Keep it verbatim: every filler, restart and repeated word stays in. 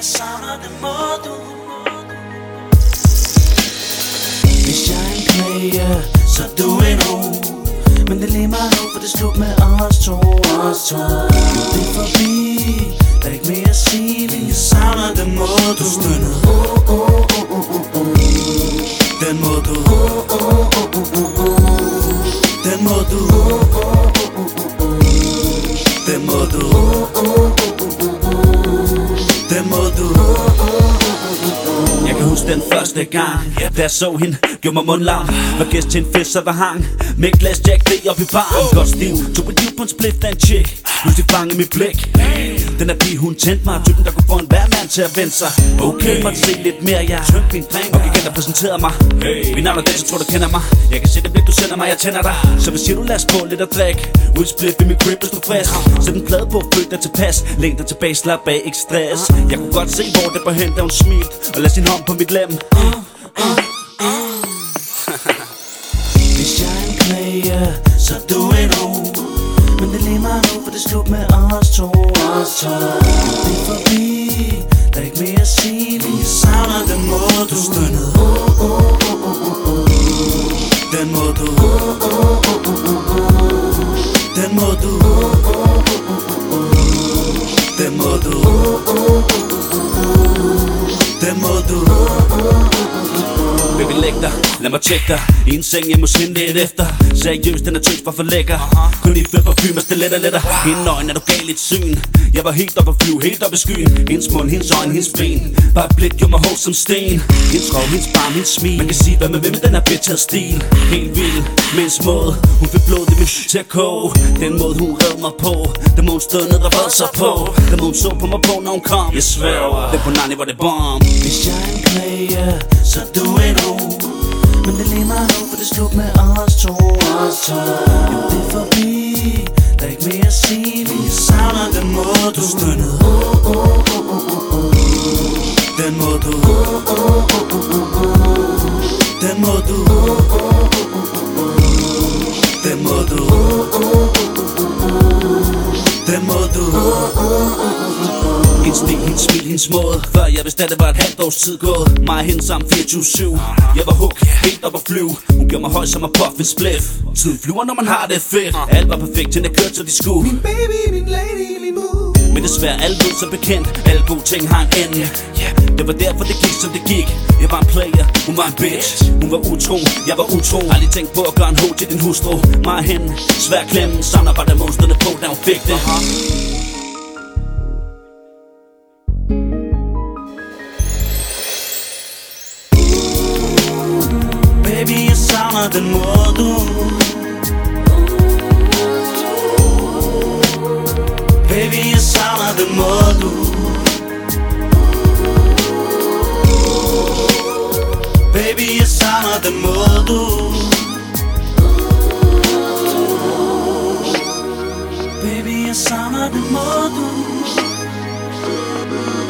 jeg savner den måde du. Hvis jeg er en player, så du en ho. Men det er lige meget nu, for det er slut med os to, os to. Nu det er forbi, der er ikke mere at sige. Men jeg savner den måde du stønnede. Oh, oh, oh, oh, oh, oh. Den måde du. Oh, oh, oh, oh, oh. Den måde du. Oh, oh, oh, oh, oh. Den måde du. Oh, oh, oh, oh, oh. Den måde du. Jeg kan huske den første gang, da jeg så hende, gjorde mig mundlam. Var gæst til en fest, så var hang med et glas Jack D op i baren. Godt stiv, tog et liv på en split af en chick. Pludselig fangede mit blik. Den er pige, hun tændte mig. Typen, der kunne få en hver mand til at vende sig. Okay, måtte se lidt mere, jeg tømte min drink. Og gik ind og præsenterede mig. Min navn er den, så tror du kender mig. Jeg kan se det blik, du sender mig, jeg tænder dig. Så hvad siger du, lad os få lidt at drikke. Ud split ved min crib, hvis du er frisk. Sæt en plade på, følg dig tilpas. Læn dig tilbage, slap af, ikke stress. Jeg kunne godt se, hvor det var hen, da hun smilte. Og lad sin hånd på mit lem. Hvis jeg er en player, så du en ho. Men det er lige meget nu, for det er slut med os to, os to. Det er forbi, der er ikke mere at sige. Men jeg savner den måde du stønnede. Oh, oh, oh, oh, oh, oh. Den måde du. Oh, oh, oh, oh, oh. Den måde du. Oh, oh, oh, oh, oh. Den måde du. Oh, oh, oh, oh. Den måde du. Baby, læg dig, lad mig tjekke dig. I en seng hjemme hos hende lidt efter. Seriøst, den er tøs, var for lækker. Kun lige før parfume, og stiletter letter. Hende øjne er du gav lidt syn. Jeg var helt op at flyve, helt op i skyen. Hendes mund, hendes øjne, hendes ben. Bare et blik gjorde mig hård som sten. Hendes røv, hendes barm, hendes smil. Man kan sige, hvad man vil, men den er bitch af stil. Helt vild, med hendes måde. Hun fik blodet i min til at koge. Den måde hun red mig på. Den måde hun stod ned og vred sig på. Den måde hun så på mig på, når hun kom. Jeg sværger, den på Nani var det bomb. Hvis jeg er en player, så du en ho. Men det er lige meget nu, for det er slut med os to, os to. Jo, det er forbi, der er ikke mere at sige. Men jeg savner den måde du stønnede. Oh, oh, oh, oh, oh, oh. Den måde du. Oh, oh, oh, oh, oh. Den måde du. Oh, oh, oh, oh, oh. Den måde du. Oh, oh, oh, oh. Den måde du. Oh, oh, oh, oh. Hendes stil, hendes smil, hendes måde. Før jeg vidste, at det var et halvt års tid gået. Mig og hende sammen fireogtyve syv. Jeg var hook, helt op at flyve. Hun gjorde mig høj som at puff en spliff. Tiden flyver, når man har det fedt. Alt var perfekt, til det kørte, så de skulle. Min baby, min lady, min boo. Men desværre, alle ved så bekendt. Alle gode ting har en ende. Det var derfor, det gik, som det gik. Jeg var en player, hun var en bitch. Hun var utro, jeg var utro. Aldrig tænkt på at gøre en ho til din hustru. Mig og hende, svær klemme. Savner bare der monsterne på, da hun fik det. Baby, jeg savner den måde du. Baby, jeg savner den måde du. Baby, jeg savner den måde du. Baby, jeg savner den måde du.